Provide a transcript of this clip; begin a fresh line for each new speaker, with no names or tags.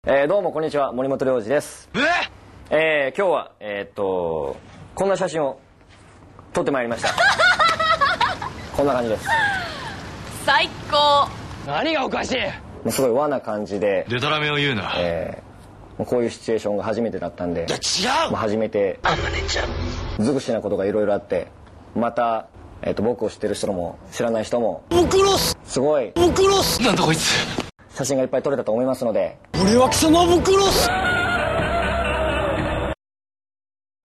どうもこんにちは、森本良二です。今日はこんな写真を撮ってまいりました。こんな感じです。
最高。
何がおかしい。すごい和な感じで
デタラメを言うな。
こういうシチュエーションが初めてだったんで、
違う、
初めてずくしなことがいろいろあって、また、僕を知ってる人も知らない人もすごい
なんだこいつ、
写真がいっぱい撮れたと思いますので、
俺は貴様ぶっ殺す。